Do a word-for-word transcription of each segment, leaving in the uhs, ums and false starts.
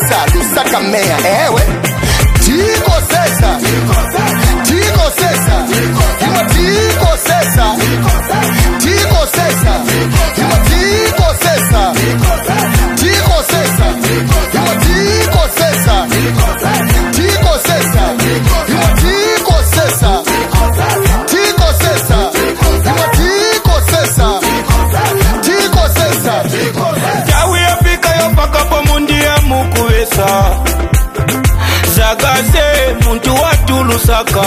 mukubesa Lusaka meya ewe Tiko sesa Tiko sesa Ima tiko sesa Tiko sesa Ima tiko sesa Tiko sesa Ima tiko sesa Tiko sesa Ima tiko sesa Tiko sesa Ima tiko sesa Tiko sesa Yawe yapika yopaka po mundi ya mukubesa Zagase muntu watu Lusaka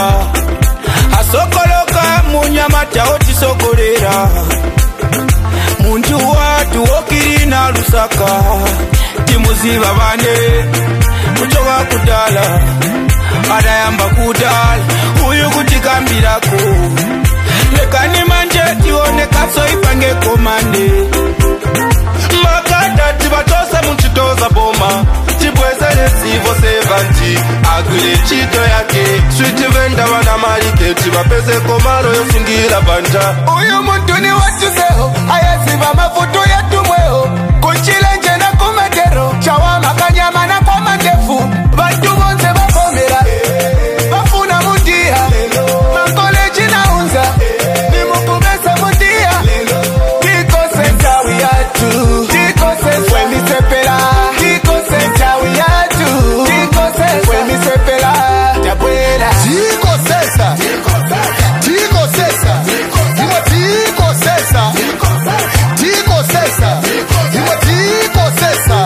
Asokoloka munyamata otisokolera Muntu watu okirina Lusaka Timuziba bane Muchoka kudala Adayamba kudala Uyu kutikambirako Lekani manje tione kapso ipange komande Makata tibatosa munchitoza boma Chibweza nesivo sevanti Agule chito yake Switi venda wana malike Chibapese komaro yosingira banja Uyu muntu ni watu seho Ayasiva mafutu yetu mweho Kuchile nje na kumetero Chawama kanyama na kwa mandefu Bantu bonse bakomera Bafuna mundia Makoleji na unza Ni mukubesa mundia Tiko senta we are two Tiko senta we misepela Tiko senta we are two Tiko senta we misepela Tabuela Tiko sesa Tiko sesa Ima tiko sesa Tiko sesa Ima tiko sesa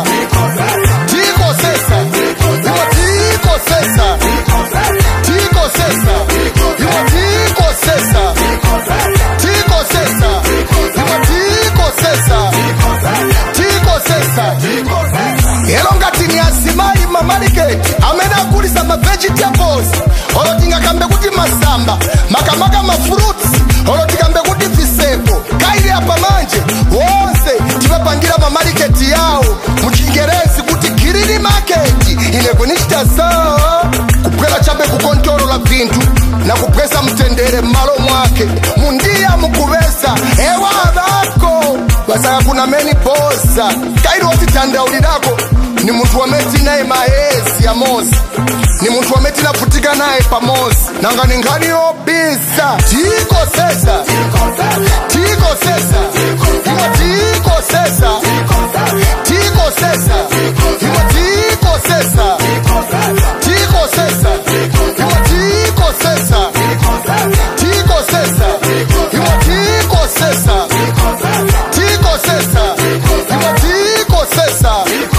Tiko sesa Ima tiko sesa Tiko sesa Ima tiko sesa Tiko sesa Ima tiko sesa Tiko sesa Elo ngati ni asimai mamariketi Amena kulisa ma vegetables Olotinga kambe kuti masamba Makamaka ma fruits Olotinga kuti visebo Kaili hapa manje Wonse Timepangira mamariketi yao Mchingerezi kuti kirili market Ile kunishita saa Kupwela chambe kukontoro la vintu Na kupwesa mtendere malo mwake Mundia mukubesa Ewa dhako Wasaka kuna meni posa Kaili wati tanda ulidako Ni mtu wameti nae maezi ya mosi Ni mtu wameti na putika nae pamosi Nangani ngani obisa Tiko sesa Tiko sesa Ima tiko sesa Tiko sesa Ima tiko sesa Tiko sesa Ima tiko sesa Tiko sesa Ima tiko sesa Tiko sesa Ima tiko sesa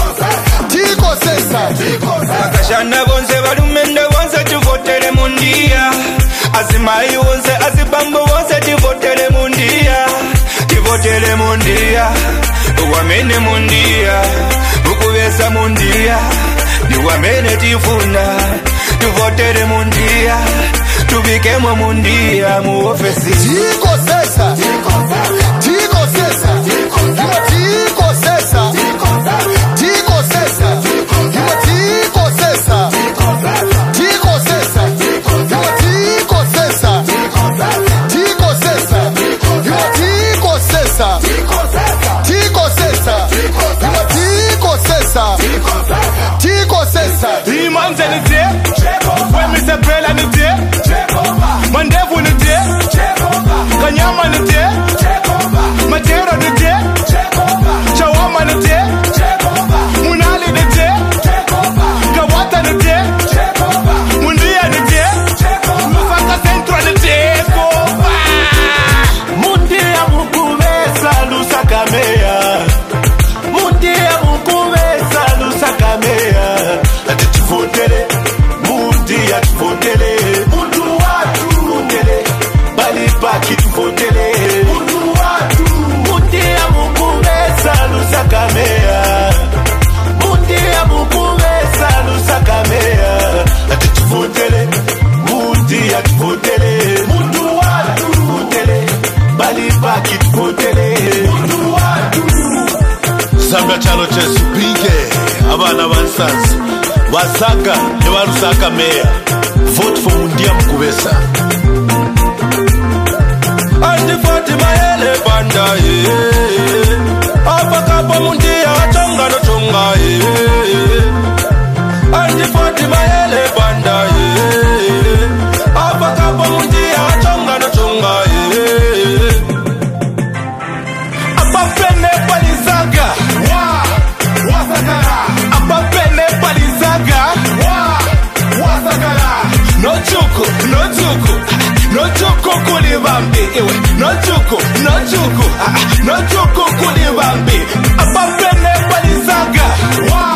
Tiko sesa Akashana bonse balumende bonse tuvotere mundia Azimai bonse azibambo bonse tuvotere mundia Tuvotere mundia Uwamene mundia Ukubesa mundia Uwamene tifuna Tuvotere mundia Tubikemo mundia muofesi Tiko sesa Tiko sesa Ima tiko sesa Tiko sesa Ima tiko sesa Tiko sesa Ima tiko sesa Tiko sesa Ima tiko sesa Tiko sesa Ima tiko sesa Tiko sesa Imanze ni tie Wemi sepela ni tie Mandevu ni tie Kanyama ni tie Matero ni tie Chawama ni tie Munali ni tie Kawata ni tie Mundia ni tie Mufaka Central ni tie Mundia mukubesa Lusaka meya Mundia mukubesa Lusaka meya Ati tifotele Mundia tifotele Mundu watu Mundele Bali baki tifotele Mundu watu Mundia mukubesa Lusaka meya Mundia mukubesa Lusaka meya Ati tifotele Mundia tifotele Mundu watu Mundele Bali baki tifotele Mundu watu Zambia chalo chesu bige Abana bansazi Wasaka Ewa Lusaka meya Vote for Mundia mukubesa Andi Fatima ele banda ye Apa kapa mundia chonga no chonga ye chifoti mayele banda ye apa kapo munji achonga no chonga ye apa pene palizaga wa wasakara apa pene palizaga wa wasakara no chuku no chuku no chuku kulibambi iwe no chuku no chuku no chuku kulibambi apa pene palizaga wa